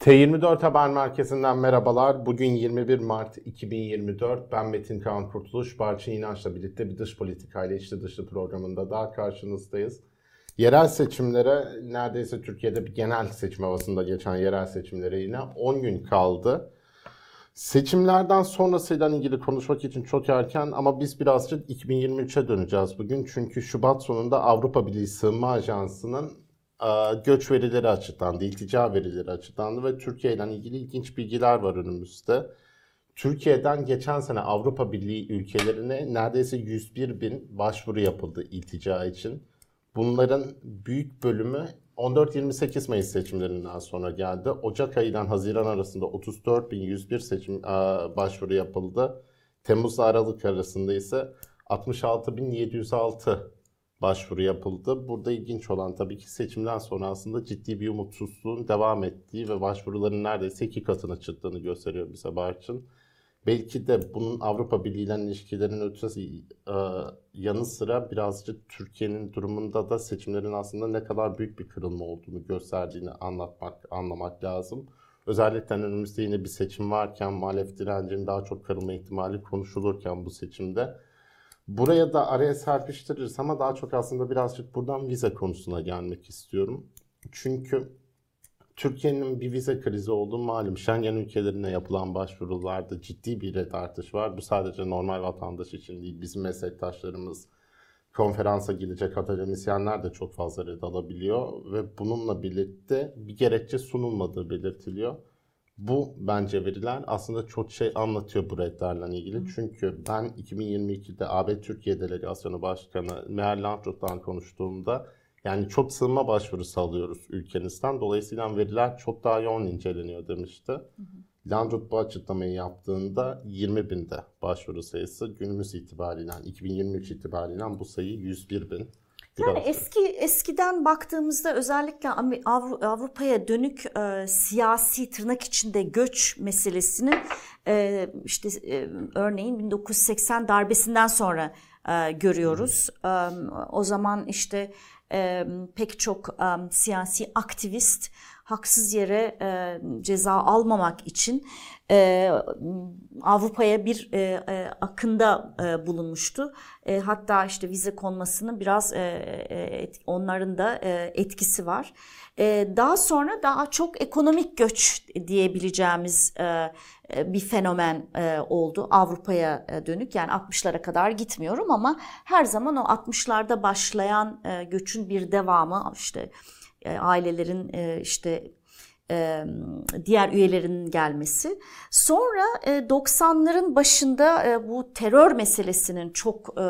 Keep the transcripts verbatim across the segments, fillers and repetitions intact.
T yirmi dört Haber Merkezi'nden merhabalar. Bugün yirmi bir Mart iki bin yirmi dört. Ben Metin Kaan Kurtuluş. Barçın İnanç'la birlikte bir dış politikayla içli dışlı programında daha karşınızdayız. Yerel seçimlere, neredeyse Türkiye'de bir genel seçim havasında geçen yerel seçimlere yine on gün kaldı. Seçimlerden sonrasıyla ilgili konuşmak için çok erken ama biz birazcık iki bin yirmi üçe döneceğiz bugün. Çünkü Şubat sonunda Avrupa Birliği Sığınma Ajansı'nın göç verileri açıklandı, iltica verileri açıklandı ve Türkiye ile ilgili ilginç bilgiler var önümüzde. Türkiye'den geçen sene Avrupa Birliği ülkelerine neredeyse yüz bir bin başvuru yapıldı iltica için. Bunların büyük bölümü on dört yirmi sekiz Mayıs seçimlerinden sonra geldi. Ocak ayından Haziran arasında otuz dört bin yüz bir seçim başvuru yapıldı. Temmuz Aralık arasında ise altmış altı bin yedi yüz altı başvuru yapıldı. Burada ilginç olan tabii ki seçimden sonra aslında ciddi bir umutsuzluğun devam ettiği ve başvuruların neredeyse iki katına çıktığını gösteriyor bize Barçın. Belki de bunun Avrupa Birliği ile ilişkilerinin ötesi e, yanı sıra birazcık Türkiye'nin durumunda da seçimlerin aslında ne kadar büyük bir kırılma olduğunu gösterdiğini anlatmak, anlamak lazım. Özellikle önümüzde yine bir seçim varken, muhalefet direncinin daha çok kırılma ihtimali konuşulurken bu seçimde. Buraya da araya serpiştiririz ama daha çok aslında birazcık buradan vize konusuna gelmek istiyorum. Çünkü Türkiye'nin bir vize krizi olduğu malum. Schengen ülkelerine yapılan başvurularda ciddi bir red artış var. Bu sadece normal vatandaş için değil, bizim meslektaşlarımız, konferansa gidecek akademisyenler de çok fazla red alabiliyor ve bununla birlikte bir gerekçe sunulmadığı belirtiliyor. Bu bence veriler aslında çok şey anlatıyor bu redlerle ilgili. Hı. Çünkü ben iki bin yirmi ikide A B Türkiye Delegasyonu Başkanı Meral Lantrot'tan konuştuğumda yani çok sığınma başvurusu alıyoruz ülkenizden. Dolayısıyla veriler çok daha yoğun inceleniyor demişti. Hı hı. Lantrot bu açıklamayı yaptığında yirmi binde başvuru sayısı günümüz itibariyle iki bin yirmi üç itibariyle bu sayı yüz bir bin. Yani eski eskiden baktığımızda özellikle Avrupa'ya dönük e, siyasi tırnak içinde göç meselesinin e, işte e, örneğin bin dokuz yüz seksen darbesinden sonra e, görüyoruz. E, o zaman işte e, pek çok e, siyasi aktivist haksız yere e, ceza almamak için e, Avrupa'ya bir e, e, akında e, bulunmuştu. E, hatta işte vize konmasının biraz e, e, onların da e, etkisi var. E, daha sonra daha çok ekonomik göç diyebileceğimiz e, bir fenomen e, oldu Avrupa'ya dönük. Yani altmışlara kadar gitmiyorum ama her zaman o altmışlarda başlayan e, göçün bir devamı, işte e, ailelerin e, işte e, diğer üyelerinin gelmesi. Sonra e, doksanların başında e, bu terör meselesinin çok e,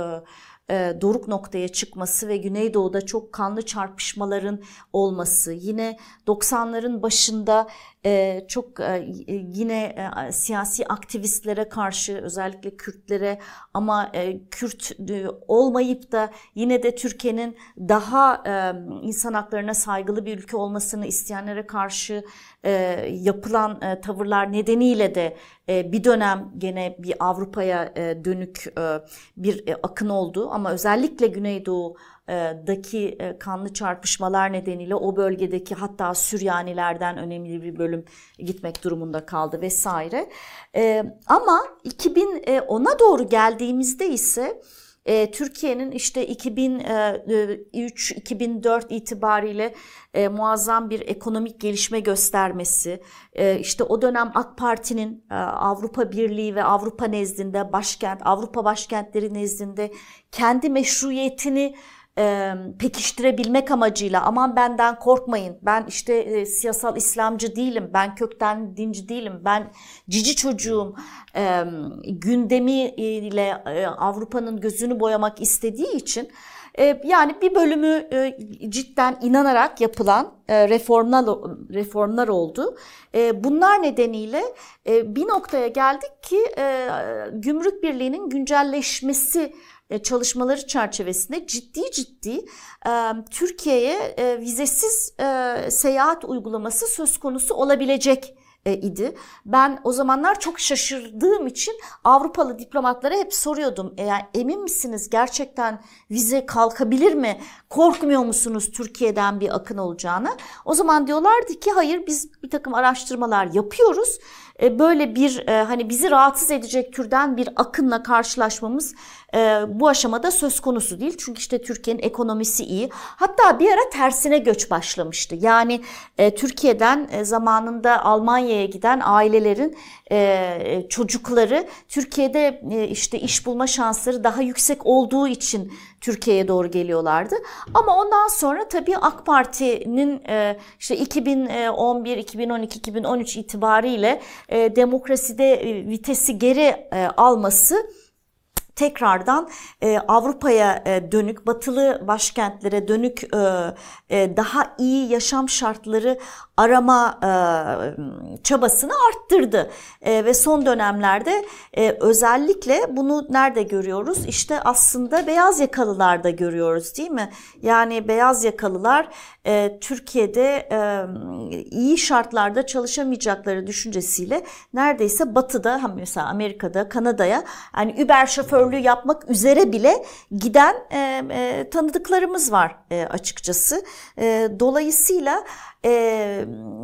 e, doruk noktaya çıkması ve Güneydoğu'da çok kanlı çarpışmaların olması. Yine doksanların başında e, çok e, yine e, siyasi aktivistlere karşı, özellikle Kürtlere, ama e, Kürt e, olmayıp da yine de Türkiye'nin daha e, insan haklarına saygılı bir ülke olmasını isteyenlere karşı e, yapılan e, tavırlar nedeniyle de e, bir dönem gene bir Avrupa'ya e, dönük e, bir e, akın oldu. Ama özellikle Güneydoğu'daki kanlı çarpışmalar nedeniyle o bölgedeki hatta Süryanilerden önemli bir bölüm gitmek durumunda kaldı vesaire. Ama iki bin ona doğru geldiğimizde ise Türkiye'nin işte iki bin üç iki bin dört itibariyle e, muazzam bir ekonomik gelişme göstermesi, e, işte o dönem AK Parti'nin e, Avrupa Birliği ve Avrupa nezdinde, başkent, Avrupa başkentleri nezdinde kendi meşruiyetini e, pekiştirebilmek amacıyla, aman benden korkmayın, ben işte e, siyasal İslamcı değilim, ben kökten dinci değilim, ben cici çocuğum e, gündemiyle e, Avrupa'nın gözünü boyamak istediği için yani bir bölümü cidden inanarak yapılan reformlar reformlar oldu. Bunlar nedeniyle bir noktaya geldik ki Gümrük Birliği'nin güncelleşmesi çalışmaları çerçevesinde ciddi ciddi Türkiye'ye vizesiz seyahat uygulaması söz konusu olabilecek e, idi. Ben o zamanlar çok şaşırdığım için Avrupalı diplomatlara hep soruyordum. E, yani emin misiniz gerçekten vize kalkabilir mi? Korkmuyor musunuz Türkiye'den bir akın olacağına? O zaman diyorlardı ki hayır, biz bir takım araştırmalar yapıyoruz. E, böyle bir e, hani bizi rahatsız edecek türden bir akınla karşılaşmamız e, bu aşamada söz konusu değil. Çünkü işte Türkiye'nin ekonomisi iyi. Hatta bir ara tersine göç başlamıştı. Yani e, Türkiye'den e, zamanında Almanya'ya giden ailelerin e, çocukları Türkiye'de e, işte iş bulma şansları daha yüksek olduğu için Türkiye'ye doğru geliyorlardı. Ama ondan sonra tabii AK Parti'nin e, işte iki bin on bir, iki bin on iki, iki bin on üç itibariyle e, demokraside e, vitesi geri e, alması tekrardan e, Avrupa'ya e, dönük, batılı başkentlere dönük e, e, daha iyi yaşam şartları arama e, çabasını arttırdı. E, ve son dönemlerde e, özellikle bunu nerede görüyoruz? İşte aslında beyaz yakalılarda görüyoruz, değil mi? Yani beyaz yakalılar e, Türkiye'de e, iyi şartlarda çalışamayacakları düşüncesiyle neredeyse batıda, mesela Amerika'da, Kanada'ya yani Uber şoförlüğü yapmak üzere bile giden e, e, tanıdıklarımız var e, açıkçası. E, dolayısıyla e,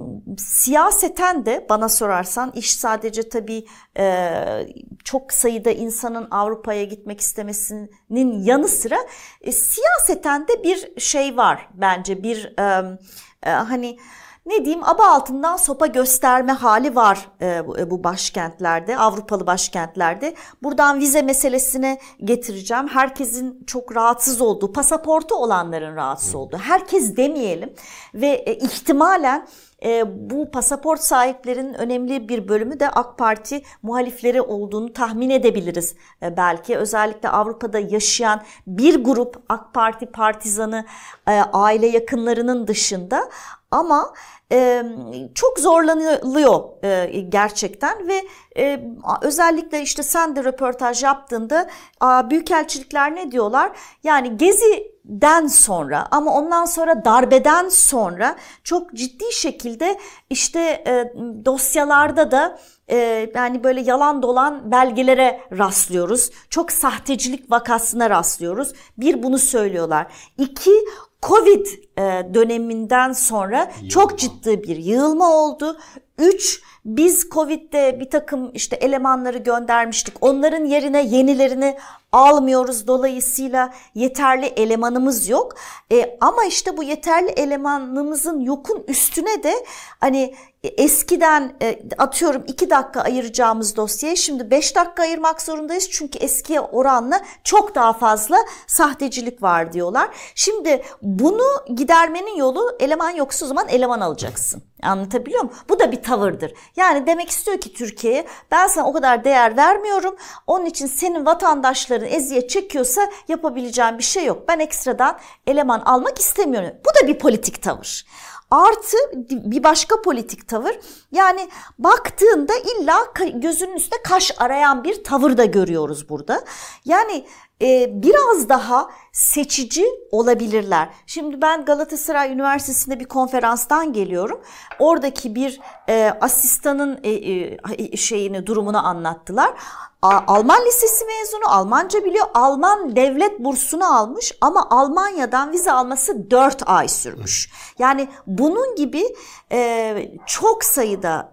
siyaseten de bana sorarsan iş sadece tabii e, çok sayıda insanın Avrupa'ya gitmek istemesinin yanı sıra e, siyaseten de bir şey var bence, bir e, e, hani ne diyeyim, aba altından sopa gösterme hali var e, bu başkentlerde, Avrupalı başkentlerde. Buradan vize meselesine getireceğim. Herkesin çok rahatsız olduğu, pasaportu olanların rahatsız olduğu, herkes demeyelim ve e, ihtimalen e, bu pasaport sahiplerinin önemli bir bölümü de AK Parti muhalifleri olduğunu tahmin edebiliriz e, belki. Özellikle Avrupa'da yaşayan bir grup AK Parti partizanı e, aile yakınlarının dışında. Ama e, çok zorlanılıyor e, gerçekten ve e, özellikle işte sen de röportaj yaptığında a, büyükelçilikler ne diyorlar? Yani Gezi'den sonra, ama ondan sonra darbeden sonra çok ciddi şekilde işte e, dosyalarda da e, yani böyle yalan dolan belgelere rastlıyoruz. Çok sahtecilik vakasına rastlıyoruz. Bir, bunu söylüyorlar. İki, Covid döneminden sonra yığılma. Çok ciddi bir yığılma oldu. Üç, biz Covid'de bir takım işte elemanları göndermiştik. Onların yerine yenilerini almıyoruz. Dolayısıyla yeterli elemanımız yok. E, ama işte bu yeterli elemanımızın yokun üstüne de hani eskiden e, atıyorum iki dakika ayıracağımız dosyaya şimdi beş dakika ayırmak zorundayız. Çünkü eskiye oranla çok daha fazla sahtecilik var diyorlar. Şimdi bunu gidermenin yolu, eleman yoksa o zaman eleman alacaksın. Anlatabiliyor muyum? Bu da bir tavırdır. Yani demek istiyor ki Türkiye'ye, ben sana o kadar değer vermiyorum. Onun için senin vatandaşların eziyet çekiyorsa yapabileceğim bir şey yok. Ben ekstradan eleman almak istemiyorum. Bu da bir politik tavır. Artı bir başka politik tavır, yani baktığında illa gözünün üstünde kaş arayan bir tavır da görüyoruz burada. Yani e, biraz daha seçici olabilirler. Şimdi ben Galatasaray Üniversitesi'nde bir konferanstan geliyorum. Oradaki bir e, asistanın e, e, şeyini, durumunu anlattılar. Alman lisesi mezunu, Almanca biliyor, Alman devlet bursunu almış ama Almanya'dan vize alması dört ay sürmüş. Yani bunun gibi e, çok sayıda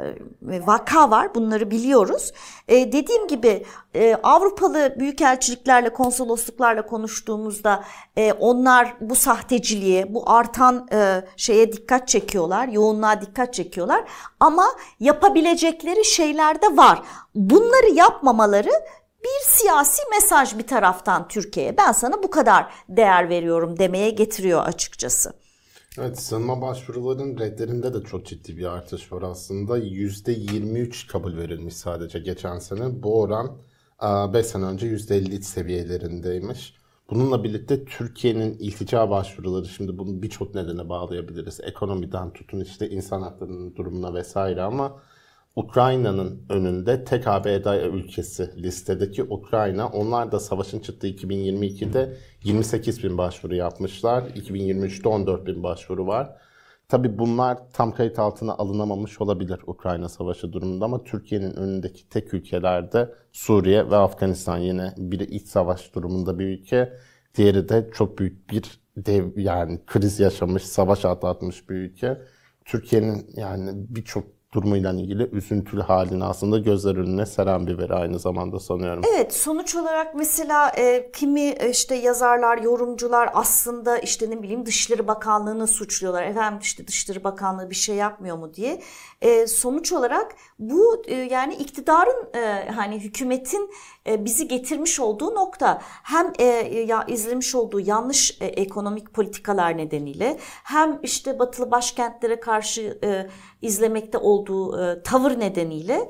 e, vaka var, bunları biliyoruz. E, dediğim gibi e, Avrupalı büyükelçiliklerle, konsolosluklarla konuştuğumuzda e, onlar bu sahteciliğe, bu artan e, şeye dikkat çekiyorlar, yoğunluğa dikkat çekiyorlar ama yapabilecekleri şeyler de var. Bunları yapmamaları bir siyasi mesaj bir taraftan Türkiye'ye. Ben sana bu kadar değer veriyorum demeye getiriyor açıkçası. Evet, sığınma başvuruların redlerinde de çok ciddi bir artış var aslında. yüzde yirmi üç kabul verilmiş sadece geçen sene. Bu oran beş sene önce yüzde elli seviyelerindeymiş. Bununla birlikte Türkiye'nin iltica başvuruları, şimdi bunu birçok nedene bağlayabiliriz. Ekonomiden tutun işte insan haklarının durumuna vesaire, ama Ukrayna'nın önünde tek A B D ülkesi listedeki Ukrayna. Onlar da savaşın çıktığı iki bin yirmi ikide yirmi sekiz bin başvuru yapmışlar. iki bin yirmi üçte on dört bin başvuru var. Tabii bunlar tam kayıt altına alınamamış olabilir Ukrayna Savaşı durumunda ama Türkiye'nin önündeki tek ülkelerde Suriye ve Afganistan. Yine biri iç savaş durumunda bir ülke, diğeri de çok büyük bir dev yani kriz yaşamış, savaş atlatmış bir ülke. Türkiye'nin yani birçok durumuyla ilgili üzüntülü halini aslında gözler önüne seren bir veri aynı zamanda sanıyorum. Evet, sonuç olarak mesela e, kimi işte yazarlar, yorumcular aslında işte ne bileyim Dışişleri Bakanlığı'nı suçluyorlar. Efendim işte Dışişleri Bakanlığı bir şey yapmıyor mu diye. E, sonuç olarak bu e, yani iktidarın e, hani hükümetin e, bizi getirmiş olduğu nokta hem e, ya izlemiş olduğu yanlış e, ekonomik politikalar nedeniyle hem işte batılı başkentlere karşı e, izlemekte olduğu e, tavır nedeniyle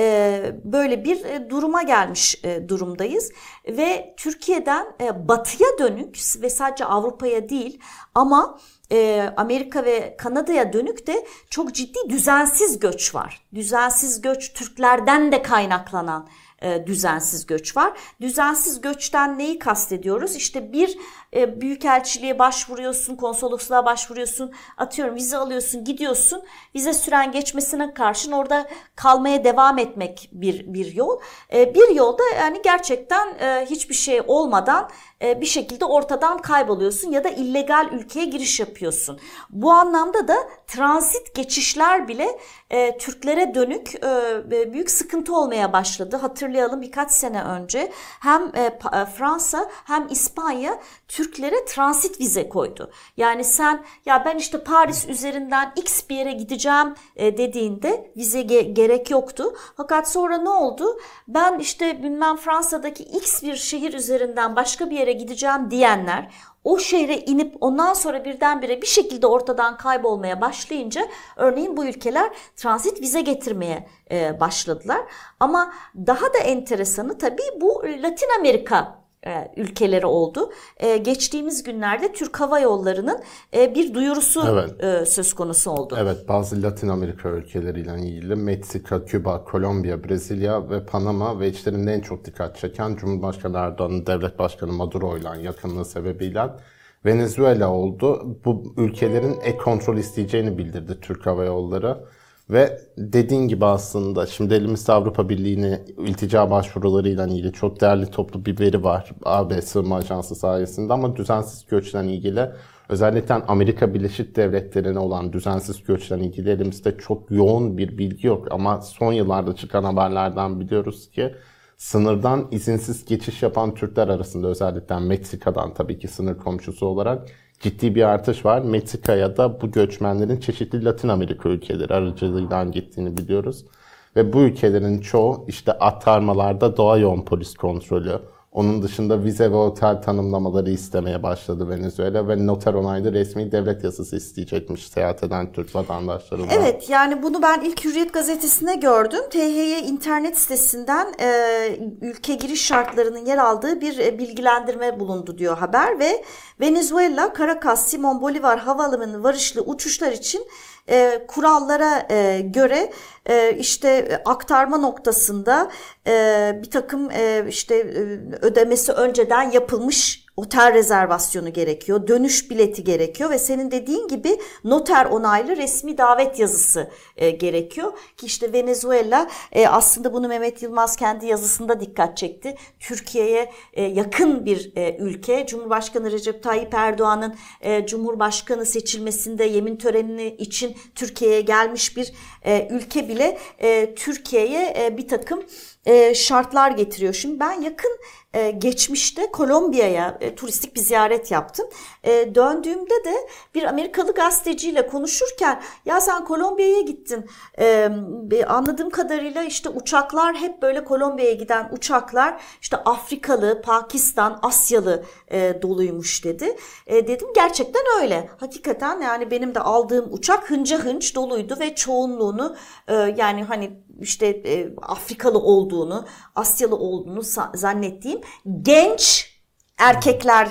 e, böyle bir e, duruma gelmiş e, durumdayız ve Türkiye'den e, batıya dönük ve sadece Avrupa'ya değil ama e, Amerika ve Kanada'ya dönük de çok ciddi düzensiz göç var. Düzensiz göç Türklerden de kaynaklanan e, düzensiz göç var. Düzensiz göçten neyi kastediyoruz? İşte bir e, büyükelçiliğe başvuruyorsun, konsolosluğa başvuruyorsun, atıyorum vize alıyorsun, gidiyorsun. Vize süren geçmesine karşın orada kalmaya devam etmek bir bir yol. E, bir yolda yani gerçekten e, hiçbir şey olmadan e, bir şekilde ortadan kayboluyorsun ya da illegal ülkeye giriş yapıyorsun. Bu anlamda da transit geçişler bile e, Türklere dönük e, büyük sıkıntı olmaya başladı. Hatırlayalım birkaç sene önce hem e, Fransa hem İspanya Türklere transit vize koydu. Yani sen ya ben işte Paris üzerinden X bir yere gideceğim e, dediğinde vize ge- gerek yoktu. Fakat sonra ne oldu? Ben işte bilmem Fransa'daki X bir şehir üzerinden başka bir yere gideceğim diyenler o şehre inip ondan sonra birdenbire bir şekilde ortadan kaybolmaya başlayınca örneğin bu ülkeler transit vize getirmeye e, başladılar. Ama daha da enteresanı tabii bu Latin Amerika ülkeleri oldu. Ee, geçtiğimiz günlerde Türk Hava Yolları'nın e, bir duyurusu Evet. e, söz konusu oldu. Evet, bazı Latin Amerika ülkeleriyle ilgili Meksika, Küba, Kolombiya, Brezilya ve Panama ve içlerinde en çok dikkat çeken Cumhurbaşkanı Erdoğan'ın devlet başkanı Maduro ile yakınlığı sebebiyle Venezuela oldu. Bu ülkelerin ek kontrol isteyeceğini bildirdi Türk Hava Yolları. Ve dediğin gibi aslında şimdi elimizde Avrupa Birliği'ne iltica başvurularıyla ilgili çok değerli toplu bir veri var A B Sığınma Ajansı sayesinde ama düzensiz göçle ilgili özellikle Amerika Birleşik Devletleri'ne olan düzensiz göçle ilgili elimizde çok yoğun bir bilgi yok ama son yıllarda çıkan haberlerden biliyoruz ki sınırdan izinsiz geçiş yapan Türkler arasında özellikle Meksika'dan tabii ki sınır komşusu olarak ciddi bir artış var. Meksika'ya da bu göçmenlerin çeşitli Latin Amerika ülkeleri aracılığıyla gittiğini biliyoruz. Ve bu ülkelerin çoğu işte aktarmalarda doğa yoğun polis kontrolü. Onun dışında vize ve otel tanımlamaları istemeye başladı Venezuela ve noter onaylı resmi devlet yasası isteyecekmiş seyahat eden Türk vatandaşlarından. Evet, yani bunu ben ilk Hürriyet gazetesinde gördüm. T H Y internet sitesinden e, ülke giriş şartlarının yer aldığı bir e, bilgilendirme bulundu diyor haber ve Venezuela, Caracas, Simon Bolivar havalimanı varışlı uçuşlar için e, kurallara e, göre e, işte aktarma noktasında e, bir takım e, işte e, ödemesi önceden yapılmış otel rezervasyonu gerekiyor, dönüş bileti gerekiyor ve senin dediğin gibi noter onaylı resmi davet yazısı e, gerekiyor. Ki işte Venezuela e, aslında bunu Mehmet Yılmaz kendi yazısında dikkat çekti. Türkiye'ye e, yakın bir e, ülke. Cumhurbaşkanı Recep Tayyip Erdoğan'ın e, Cumhurbaşkanı seçilmesinde yemin töreni için Türkiye'ye gelmiş bir e, ülke bile e, Türkiye'ye e, bir takım e, şartlar getiriyor. Şimdi ben yakın e, geçmişte Kolombiya'ya e, turistik bir ziyaret yaptım. E, döndüğümde de bir Amerikalı gazeteciyle konuşurken ya sen Kolombiya'ya gittin. E, anladığım kadarıyla işte uçaklar hep böyle Kolombiya'ya giden uçaklar işte Afrikalı, Pakistan, Asyalı e, doluymuş dedi. E, dedim gerçekten öyle. Hakikaten yani benim de aldığım uçak hınca hınç doluydu ve çoğunluğunu e, yani hani işte e, Afrikalı olduğunu, Asyalı olduğunu zannettiğim genç erkekler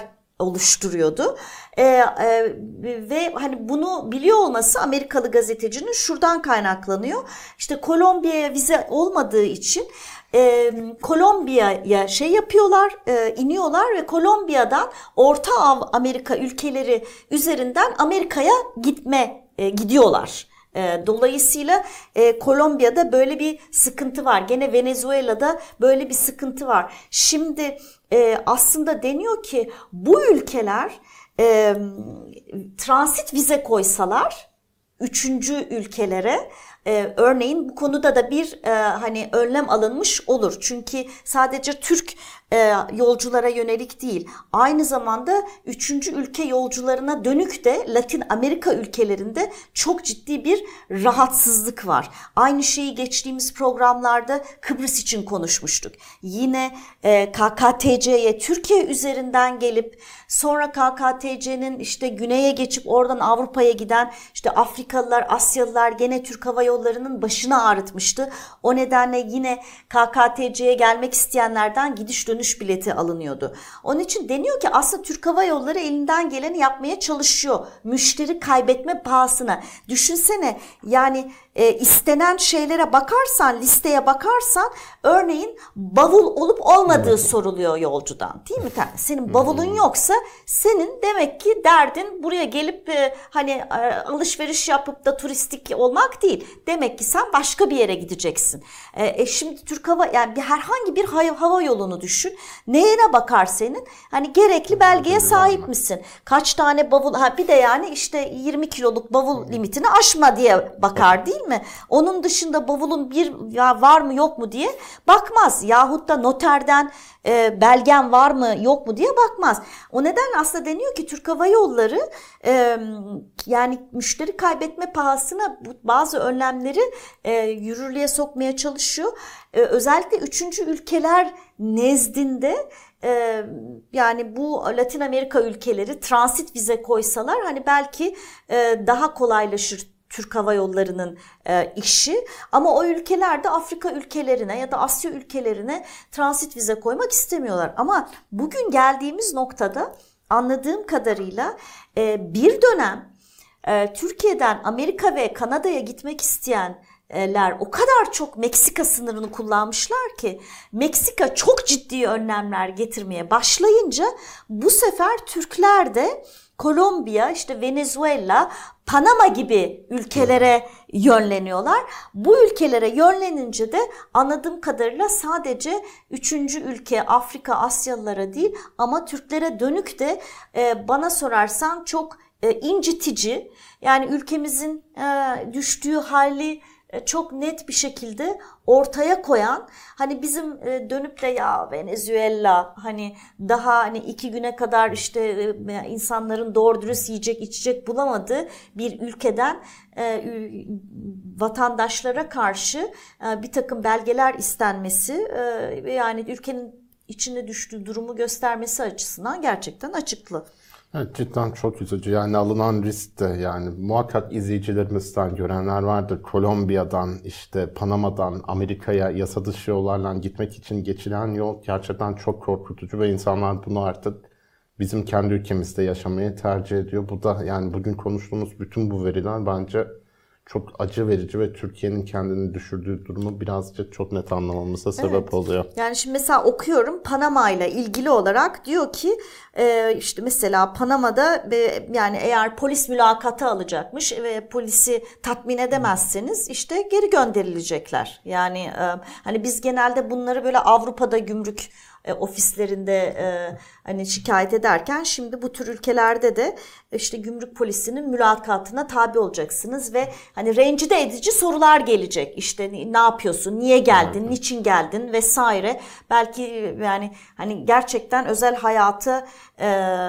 oluşturuyordu. Ee, e, ve hani bunu biliyor olması Amerikalı gazetecinin şuradan kaynaklanıyor. İşte Kolombiya'ya vize olmadığı için e, Kolombiya'ya şey yapıyorlar, e, iniyorlar ve Kolombiya'dan Orta Amerika ülkeleri üzerinden Amerika'ya gitme e, gidiyorlar. Dolayısıyla e, Kolombiya'da böyle bir sıkıntı var. Gene Venezuela'da böyle bir sıkıntı var. Şimdi e, aslında deniyor ki bu ülkeler e, transit vize koysalar üçüncü ülkelere Ee, örneğin bu konuda da bir e, hani önlem alınmış olur. Çünkü sadece Türk e, yolculara yönelik değil, aynı zamanda üçüncü ülke yolcularına dönük de Latin Amerika ülkelerinde çok ciddi bir rahatsızlık var. Aynı şeyi geçtiğimiz programlarda Kıbrıs için konuşmuştuk. Yine e, K K T C'ye Türkiye üzerinden gelip sonra K K T C'nin işte güneye geçip oradan Avrupa'ya giden işte Afrikalılar, Asyalılar gene Türk Hava Yolları'nın başını ağrıtmıştı. O nedenle yine K K T C'ye gelmek isteyenlerden gidiş dönüş bileti alınıyordu. Onun için deniyor ki aslında Türk Hava Yolları elinden geleni yapmaya çalışıyor. Müşteri kaybetme pahasına. Düşünsene yani e, istenen şeylere bakarsan, listeye bakarsan örneğin bavul olup olmadığı soruluyor yolcudan. Değil mi? Senin bavulun yoksa senin demek ki derdin buraya gelip e, hani e, alışveriş yapıp da turistik olmak değil. Demek ki sen başka bir yere gideceksin. E, e şimdi Türk Hava yani bir herhangi bir hava yolunu düşün. Neyine bakar senin? Hani gerekli belgeye sahip misin? Kaç tane bavul ha bir de yani işte yirmi kiloluk bavul limitini aşma diye bakar değil mi? Onun dışında bavulun bir ya var mı yok mu diye bakmaz. Yahut da noterden e, belgen var mı yok mu diye bakmaz. O nedenle aslında deniyor ki Türk Hava Yolları e, yani müşteri kaybetme pahasına bazı önlemleri e, yürürlüğe sokmaya çalışıyor. E, özellikle üçüncü ülkeler nezdinde e, yani bu Latin Amerika ülkeleri transit vize koysalar hani belki e, daha kolaylaşır Türk Hava Yolları'nın e, işi, ama o ülkeler de Afrika ülkelerine ya da Asya ülkelerine transit vize koymak istemiyorlar. Ama bugün geldiğimiz noktada anladığım kadarıyla e, bir dönem e, Türkiye'den Amerika ve Kanada'ya gitmek isteyenler o kadar çok Meksika sınırını kullanmışlar ki Meksika çok ciddi önlemler getirmeye başlayınca bu sefer Türkler de Kolombiya, işte Venezuela, Panama gibi ülkelere yönleniyorlar. Bu ülkelere yönlenince de anladığım kadarıyla sadece üçüncü ülke Afrika, Asyalılara değil ama Türklere dönük de e, bana sorarsan çok e, incitici. Yani ülkemizin e, düştüğü hali çok net bir şekilde ortaya koyan, hani bizim dönüp de ya Venezuela hani daha hani iki güne kadar işte insanların doğru dürüst yiyecek içecek bulamadığı bir ülkeden vatandaşlara karşı bir takım belgeler istenmesi ve yani ülkenin içine düştüğü durumu göstermesi açısından gerçekten açıklı. Evet, cidden çok üzücü. Yani alınan risk de yani muhakkak izleyicilerimizden görenler vardır. Kolombiya'dan, işte Panama'dan Amerika'ya yasa dışı yollarla gitmek için geçilen yol gerçekten çok korkutucu ve insanlar bunu artık bizim kendi ülkemizde yaşamayı tercih ediyor. Bu da yani bugün konuştuğumuz bütün bu veriler bence çok acı verici ve Türkiye'nin kendini düşürdüğü durumu birazcık çok net anlamamıza sebep evet. oluyor. Yani şimdi mesela okuyorum Panama ile ilgili olarak diyor ki e, işte mesela Panama'da e, yani eğer polis mülakatı alacakmış ve polisi tatmin edemezseniz işte geri gönderilecekler. Yani e, hani biz genelde bunları böyle Avrupa'da gümrük E, ofislerinde e, hani şikayet ederken şimdi bu tür ülkelerde de işte gümrük polisinin mülakatına tabi olacaksınız ve hani rencide edici sorular gelecek. İşte ne yapıyorsun, niye geldin, evet. niçin geldin vesaire. Belki yani hani gerçekten özel hayatı e,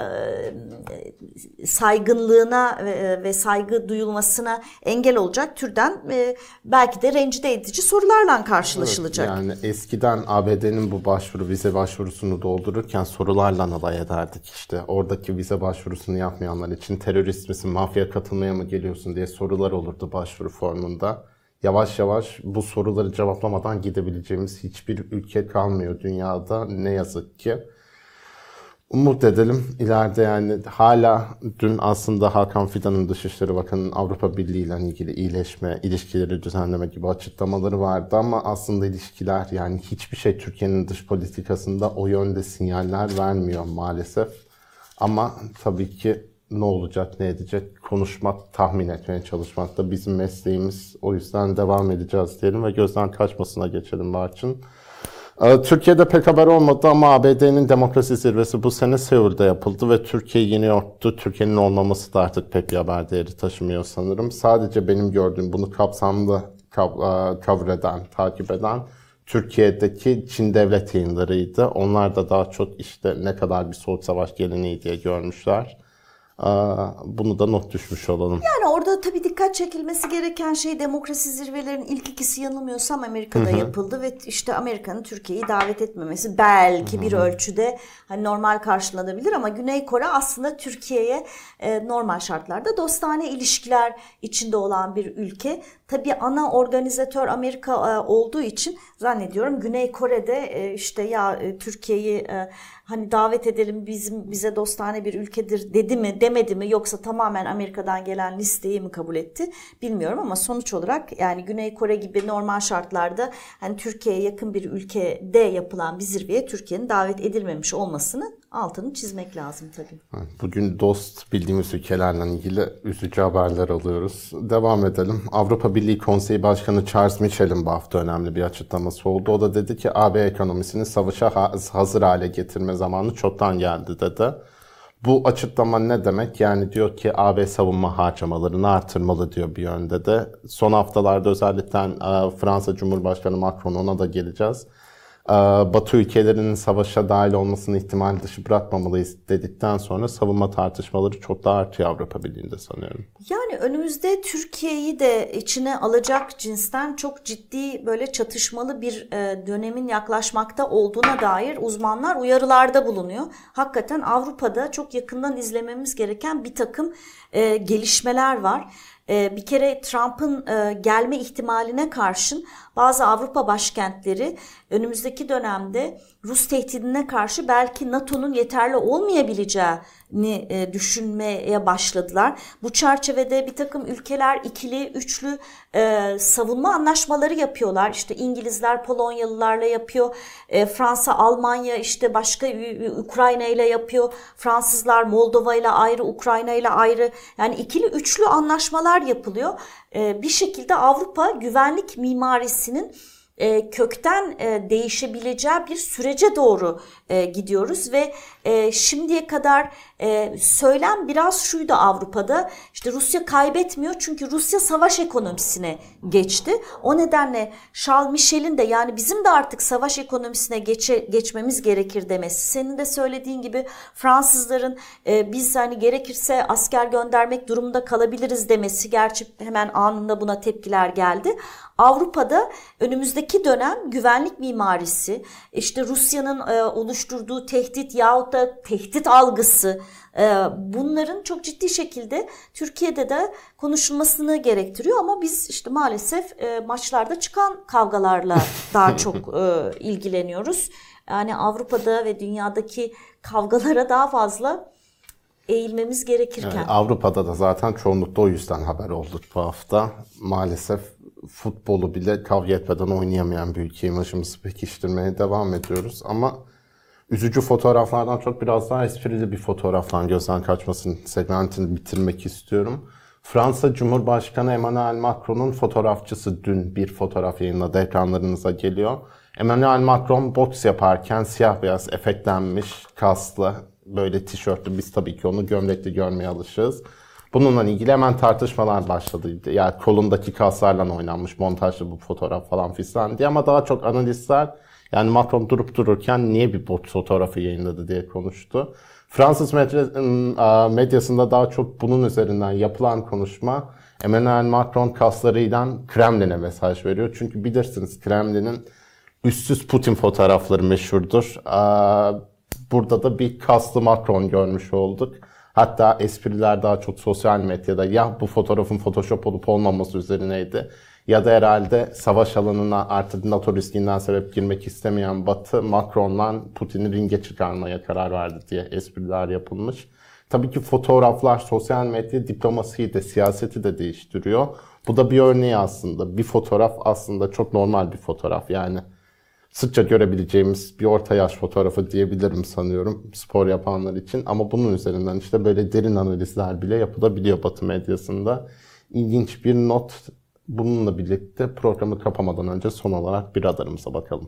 saygınlığına ve, ve saygı duyulmasına engel olacak türden e, belki de rencide edici sorularla karşılaşılacak. Evet, yani eskiden A B D'nin bu başvuru vize başvurusunu doldururken sorularla alay ederdik işte. Oradaki vize başvurusunu yapmayanlar için terörist misin, mafya katılmaya mı geliyorsun diye sorular olurdu başvuru formunda. Yavaş yavaş bu soruları cevaplamadan gidebileceğimiz hiçbir ülke kalmıyor dünyada ne yazık ki. Umut edelim ileride, yani hala dün aslında Hakan Fidan'ın Dışişleri Bakanı'nın Avrupa Birliği ile ilgili iyileşme, ilişkileri düzenleme gibi açıklamaları vardı ama aslında ilişkiler, yani hiçbir şey Türkiye'nin dış politikasında o yönde sinyaller vermiyor maalesef. Ama tabii ki ne olacak, ne edecek konuşmak, tahmin etmeye çalışmak da bizim mesleğimiz. O yüzden devam edeceğiz diyelim ve gözden kaçmasına geçelim Barçın. Türkiye'de pek haber olmadı ama A B D'nin demokrasi zirvesi bu sene Seul'de yapıldı ve Türkiye yine yoktu. Türkiye'nin olmaması da artık pek bir haber değeri taşımıyor sanırım. Sadece benim gördüğüm, bunu kapsamlı cover eden, takip eden Türkiye'deki Çin devlet yayınlarıydı. Onlar da daha çok işte ne kadar bir soğuk savaş geleneği diye görmüşler. Bunu da not düşmüş olalım. Yani orada tabii dikkat çekilmesi gereken şey, demokrasi zirvelerinin ilk ikisi yanılmıyorsam Amerika'da hı hı. yapıldı ve işte Amerika'nın Türkiye'yi davet etmemesi belki hı hı. bir ölçüde hani normal karşılanabilir ama Güney Kore aslında Türkiye'ye e, normal şartlarda dostane ilişkiler içinde olan bir ülke. Tabii ana organizatör Amerika e, olduğu için zannediyorum Güney Kore'de e, işte ya e, Türkiye'yi e, hani davet edelim, bizim bize dostane bir ülkedir dedi mi demedi mi, yoksa tamamen Amerika'dan gelen listeyi mi kabul etti bilmiyorum ama sonuç olarak yani Güney Kore gibi normal şartlarda hani Türkiye'ye yakın bir ülkede yapılan bir zirveye Türkiye'nin davet edilmemiş olmasını altını çizmek lazım tabii. Bugün dost bildiğimiz ülkelerle ilgili üzücü haberler alıyoruz. Devam edelim. Avrupa Birliği Konseyi Başkanı Charles Michel'in bu hafta önemli bir açıklaması oldu. O da dedi ki A B ekonomisini savaşa hazır hale getirme zamanı çoktan geldi dedi. Bu açıklama ne demek? Yani diyor ki A B savunma harcamalarını artırmalı diyor bir yönde de. Son haftalarda özellikle Fransa Cumhurbaşkanı Macron, ona da geleceğiz, Batı ülkelerinin savaşa dahil olmasını ihtimal dışı bırakmamalıyız dedikten sonra savunma tartışmaları çok daha artıyor Avrupa Birliği'nde sanıyorum. Yani önümüzde Türkiye'yi de içine alacak cinsten çok ciddi böyle çatışmalı bir dönemin yaklaşmakta olduğuna dair uzmanlar uyarılarda bulunuyor. Hakikaten Avrupa'da çok yakından izlememiz gereken bir takım gelişmeler var. Bir kere Trump'ın gelme ihtimaline karşın bazı Avrupa başkentleri önümüzdeki dönemde Rus tehdidine karşı belki NATO'nun yeterli olmayabileceğini düşünmeye başladılar. Bu çerçevede bir takım ülkeler ikili, üçlü savunma anlaşmaları yapıyorlar. İşte İngilizler Polonyalılarla yapıyor, Fransa, Almanya işte başka Ukrayna ile yapıyor, Fransızlar Moldova ile ayrı, Ukrayna ile ayrı, yani ikili, üçlü anlaşmalar yapılıyor. Bir şekilde Avrupa güvenlik mimarisinin E, kökten e, değişebileceği bir sürece doğru e, gidiyoruz ve e, şimdiye kadar e, söylem biraz şuydu Avrupa'da, işte Rusya kaybetmiyor çünkü Rusya savaş ekonomisine geçti. O nedenle Charles Michel'in de yani bizim de artık savaş ekonomisine geçe, geçmemiz gerekir demesi, senin de söylediğin gibi Fransızların e, biz hani gerekirse asker göndermek durumunda kalabiliriz demesi, gerçi hemen anında buna tepkiler geldi. Avrupa'da önümüzdeki dönem güvenlik mimarisi, işte Rusya'nın e, oluşturduğu tehdit yahut da tehdit algısı, e, bunların çok ciddi şekilde Türkiye'de de konuşulmasını gerektiriyor ama biz işte maalesef e, maçlarda çıkan kavgalarla daha çok e, ilgileniyoruz. Yani Avrupa'da ve dünyadaki kavgalara daha fazla eğilmemiz gerekirken. Yani Avrupa'da da zaten çoğunlukla o yüzden haber olduk bu hafta. Maalesef futbolu bile kavga etmeden oynayamayan bir ülke imajımızı pekiştirmeye devam ediyoruz. Ama üzücü fotoğraflardan çok biraz daha esprili bir fotoğraftan gözden kaçmasın segmentini bitirmek istiyorum. Fransa Cumhurbaşkanı Emmanuel Macron'un fotoğrafçısı dün bir fotoğraf yayınladı, ekranlarınıza geliyor. Emmanuel Macron boks yaparken siyah beyaz efektlenmiş, kaslı, böyle tişörtlü, biz tabii ki onu gömlekli görmeye alışığız. Bununla ilgili hemen tartışmalar başladı. Yani kolundaki kaslarla oynanmış, montajlı bu fotoğraf falan filan diye, ama daha çok analistler yani Macron durup dururken niye bir boks fotoğrafı yayınladı diye konuştu. Fransız medyasında daha çok bunun üzerinden yapılan konuşma, Emmanuel Macron kaslarıyla Kremlin'e mesaj veriyor. Çünkü bilirsiniz Kremlin'in üstsüz Putin fotoğrafları meşhurdur. Burada da bir kaslı Macron görmüş olduk. Hatta espriler daha çok sosyal medyada ya bu fotoğrafın Photoshop olup olmaması üzerineydi. Ya da herhalde savaş alanına artık NATO riskinden sebep girmek istemeyen Batı, Macron'la Putin'i ringe çıkarmaya karar verdi diye espriler yapılmış. Tabii ki fotoğraflar, sosyal medya diplomasiyi de, siyaseti de değiştiriyor. Bu da bir örneği aslında. Bir fotoğraf aslında çok normal bir fotoğraf. Yani sıkça görebileceğimiz bir orta yaş fotoğrafı diyebilirim sanıyorum spor yapanlar için. Ama bunun üzerinden işte böyle derin analizler bile yapılabiliyor Batı medyasında. İlginç bir not. Bununla birlikte programı kapamadan önce son olarak bir radarımıza bakalım.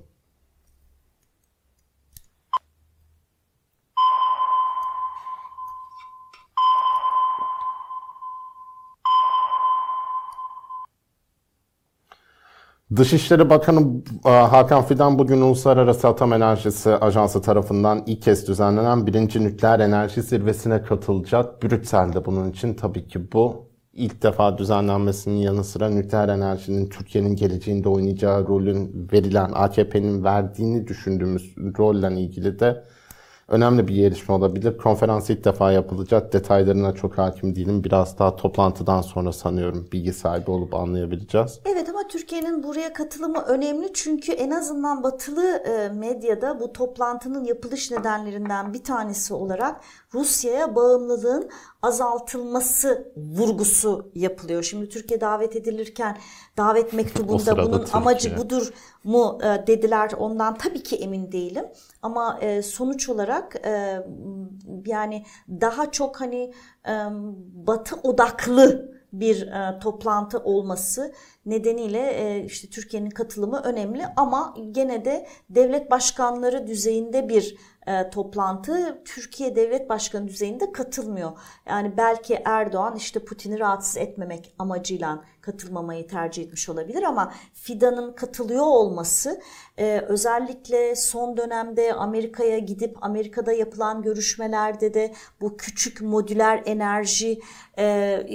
Dışişleri Bakanı Hakan Fidan bugün Uluslararası Atom Enerjisi Ajansı tarafından ilk kez düzenlenen birinci Nükleer Enerji Zirvesi'ne katılacak. Brüksel'de bunun için tabii ki bu ilk defa düzenlenmesinin yanı sıra nükleer enerjinin Türkiye'nin geleceğinde oynayacağı rolün verilen, A K P'nin verdiğini düşündüğümüz rolle ilgili de önemli bir yarışma olabilir. Konferans ilk defa yapılacak. Detaylarına çok hakim değilim. Biraz daha toplantıdan sonra sanıyorum bilgi sahibi olup anlayabileceğiz. Evet ama Türkiye'nin buraya katılımı önemli çünkü en azından batılı medyada bu toplantının yapılış nedenlerinden bir tanesi olarak Rusya'ya bağımlılığın azaltılması vurgusu yapılıyor. Şimdi Türkiye davet edilirken davet mektubunda bunun Türkiye. amacı budur mu dediler, ondan tabii ki emin değilim. Ama sonuç olarak yani daha çok hani batı odaklı bir e, toplantı olması nedeniyle e, işte Türkiye'nin katılımı önemli ama gene de devlet başkanları düzeyinde bir e, toplantı. Türkiye devlet başkanı düzeyinde katılmıyor. Yani belki Erdoğan işte Putin'i rahatsız etmemek amacıyla katılmamayı tercih etmiş olabilir ama Fidan'ın katılıyor olması e, özellikle son dönemde Amerika'ya gidip Amerika'da yapılan görüşmelerde de bu küçük modüler enerji e,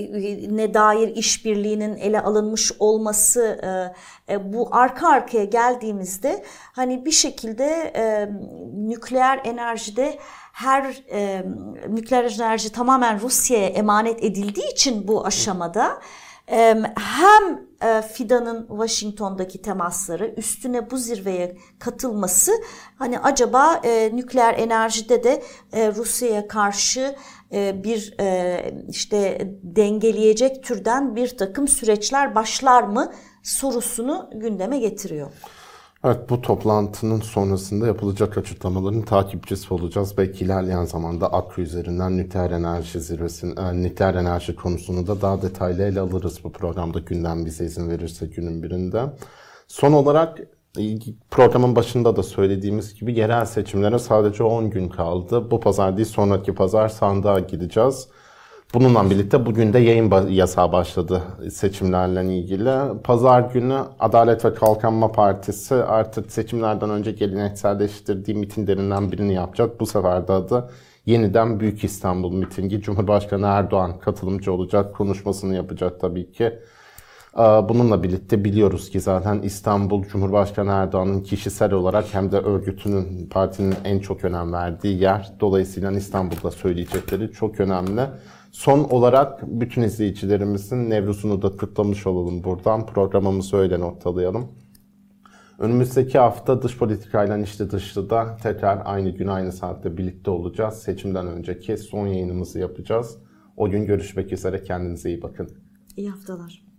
ne dair işbirliğinin ele alınmış olması e, e, bu arka arkaya geldiğimizde hani bir şekilde e, nükleer enerjide her e, nükleer enerji tamamen Rusya'ya emanet edildiği için bu aşamada e, hem e, Fidan'ın Washington'daki temasları üstüne bu zirveye katılması hani acaba e, nükleer enerjide de e, Rusya'ya karşı e, bir e, işte dengeleyecek türden bir takım süreçler başlar mı sorusunu gündeme getiriyor. Evet, bu toplantının sonrasında yapılacak açıklamaların takipçisi olacağız. Belki ilerleyen zamanda Akku üzerinden nükleer enerji zirvesinin, nükleer enerji konusunu da daha detaylı ele alırız bu programda, gündem bize izin verirse günün birinde. Son olarak programın başında da söylediğimiz gibi yerel seçimlere sadece on gün kaldı. Bu pazar değil, sonraki pazar sandığa gideceğiz. Bununla birlikte bugün de yayın yasağı başladı seçimlerle ilgili. Pazar günü Adalet ve Kalkınma Partisi artık seçimlerden önce gelenekselleştirdiği mitinglerinden birini yapacak. Bu sefer de adı yeniden Büyük İstanbul mitingi. Cumhurbaşkanı Erdoğan katılımcı olacak, konuşmasını yapacak tabii ki. Bununla birlikte biliyoruz ki zaten İstanbul Cumhurbaşkanı Erdoğan'ın kişisel olarak hem de örgütünün, partinin en çok önem verdiği yer. Dolayısıyla İstanbul'da söyleyecekleri çok önemli. Son olarak bütün izleyicilerimizin Nevruz'unu da kutlamış olalım buradan. Programımızı öyle noktalayalım. Önümüzdeki hafta dış politikayla işte dışlıda tekrar aynı gün aynı saatte birlikte olacağız. Seçimden önceki son yayınımızı yapacağız. O gün görüşmek üzere. Kendinize iyi bakın. İyi haftalar.